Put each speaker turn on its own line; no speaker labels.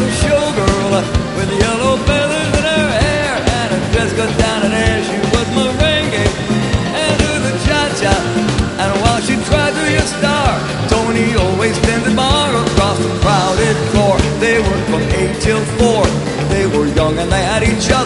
a showgirl with yellow feathers in her hair, and her dress got down in air. She was merengue and do the cha-cha, and while she tried to be a star, Tony always tended the bar across the crowded floor. They worked from 8 till 4. They were young and they had each other.